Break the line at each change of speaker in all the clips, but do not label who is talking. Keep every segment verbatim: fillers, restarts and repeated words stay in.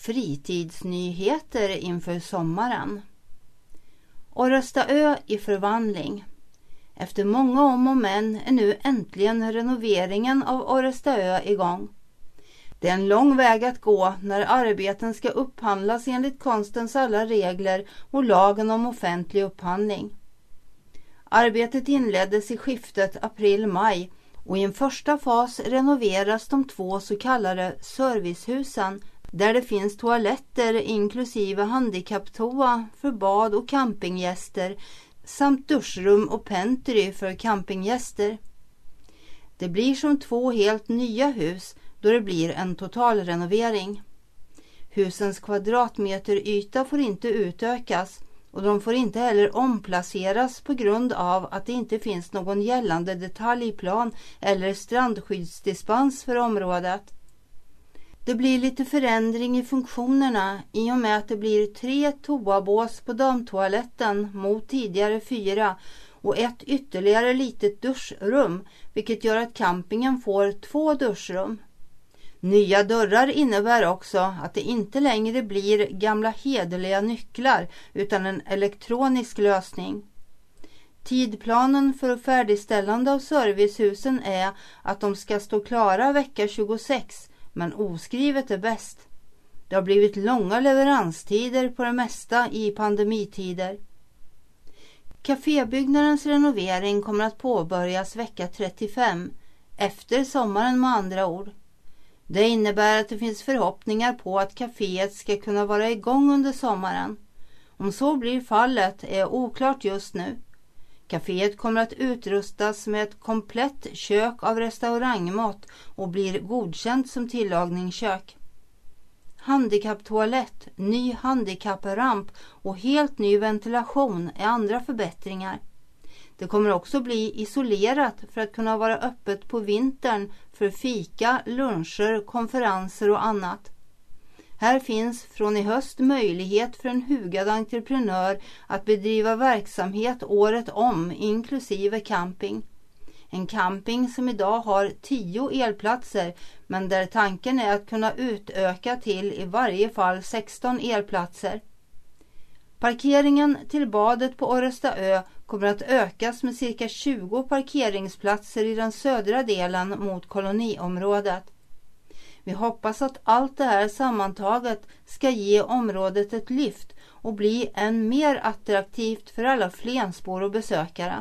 fritidsnyheter inför sommaren. Orrestaö i förvandling. Efter många om och men är nu äntligen renoveringen av Orrestaö igång. Det är en lång väg att gå när arbeten ska upphandlas enligt konstens alla regler och lagen om offentlig upphandling. Arbetet inleddes i skiftet april-maj och i en första fas renoveras de två så kallade servicehusen där det finns toaletter inklusive handikapptoa för bad- och campinggäster samt duschrum och pentry för campinggäster. Det blir som två helt nya hus då det blir en totalrenovering. Husens kvadratmeter yta får inte utökas och de får inte heller omplaceras på grund av att det inte finns någon gällande detaljplan eller strandskyddsdispens för området. Det blir lite förändring i funktionerna i och med att det blir tre toabås på damtoaletten mot tidigare fyra och ett ytterligare litet duschrum, vilket gör att campingen får två duschrum. Nya dörrar innebär också att det inte längre blir gamla hederliga nycklar utan en elektronisk lösning. Tidplanen för färdigställande av servicehusen är att de ska stå klara vecka tjugosex, men oskrivet är bäst. Det har blivit långa leveranstider på det mesta i pandemitider. Cafébyggnadens renovering kommer att påbörjas vecka trettiofem, efter sommaren med andra ord. Det innebär att det finns förhoppningar på att kaféet ska kunna vara igång under sommaren. Om så blir fallet är oklart just nu. Kaféet kommer att utrustas med ett komplett kök av restaurangmat och blir godkänt som tillagningskök. Handikapptoalett, ny handikappramp och helt ny ventilation är andra förbättringar. Det kommer också bli isolerat för att kunna vara öppet på vintern för fika, luncher, konferenser och annat. Här finns från i höst möjlighet för en hugad entreprenör att bedriva verksamhet året om inklusive camping. En camping som idag har tio elplatser men där tanken är att kunna utöka till i varje fall sexton elplatser. Parkeringen till badet på Orrestaö kommer att ökas med cirka tjugo parkeringsplatser i den södra delen mot koloniområdet. Vi hoppas att allt det här sammantaget ska ge området ett lyft och bli än mer attraktivt för alla flensbor och besökare.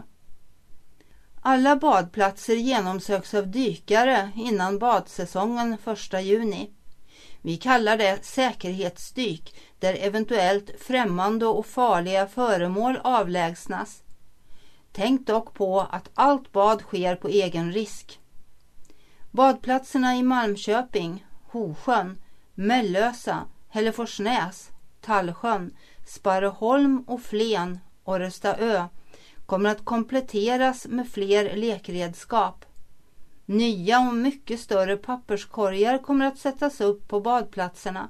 Alla badplatser genomsöks av dykare innan badsäsongen första juni. Vi kallar det säkerhetsdyk där eventuellt främmande och farliga föremål avlägsnas. Tänk dock på att allt bad sker på egen risk. Badplatserna i Malmköping, Hosjön, Mellösa, Hälleforsnäs, Tallsjön, Sparreholm och Flen, Orrestaö kommer att kompletteras med fler lekredskap. Nya och mycket större papperskorgar kommer att sättas upp på badplatserna.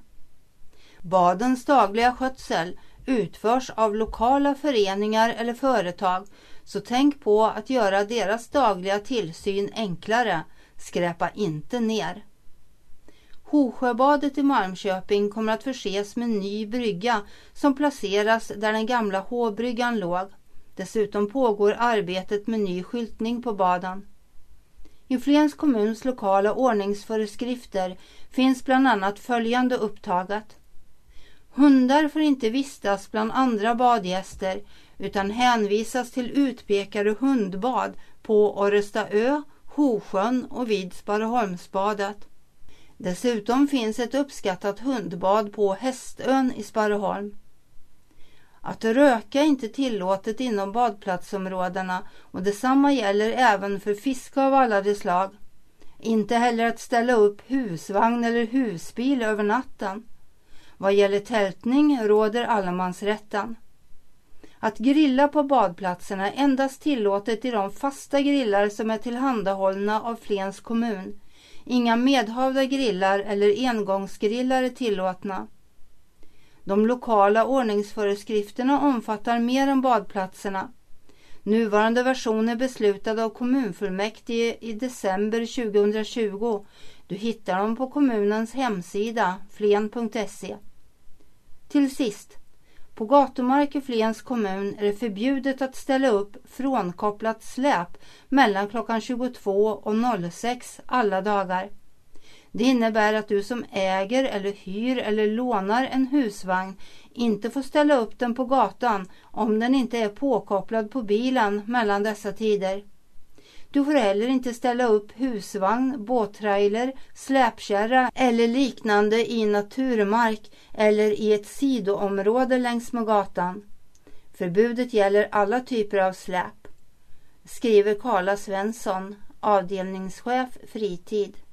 Badens dagliga skötsel utförs av lokala föreningar eller företag, så tänk på att göra deras dagliga tillsyn enklare. Skräpa inte ner. Hosjöbadet i Malmköping kommer att förses med ny brygga som placeras där den gamla H-bryggan låg. Dessutom pågår arbetet med ny skyltning på baden. I Flens kommuns lokala ordningsföreskrifter finns bland annat följande upptaget. Hundar får inte vistas bland andra badgäster utan hänvisas till utpekade hundbad på Orrestaö, Hosjön och vid Sparreholmsbadet. Dessutom finns ett uppskattat hundbad på Hästön i Sparreholm. Att röka är inte tillåtet inom badplatsområdena och detsamma gäller även för fiske av alla de slag. Inte heller att ställa upp husvagn eller husbil över natten. Vad gäller tältning råder allemansrätten. Att grilla på badplatserna är endast tillåtet i de fasta grillar som är tillhandahållna av Flens kommun. Inga medhavda grillar eller engångsgrillar är tillåtna. De lokala ordningsföreskrifterna omfattar mer än badplatserna. Nuvarande version är beslutad av kommunfullmäktige i december tjugohundratjugo. Du hittar dem på kommunens hemsida flen punkt se. Till sist, på gatumark i Flens kommun är det förbjudet att ställa upp frånkopplat släp mellan klockan tjugotvå och sex alla dagar. Det innebär att du som äger eller hyr eller lånar en husvagn inte får ställa upp den på gatan om den inte är påkopplad på bilen mellan dessa tider. Du får heller inte ställa upp husvagn, båttrailer, släpkärra eller liknande i naturmark eller i ett sidoområde längs med gatan. Förbudet gäller alla typer av släp, skriver Carla Svensson, avdelningschef fritid.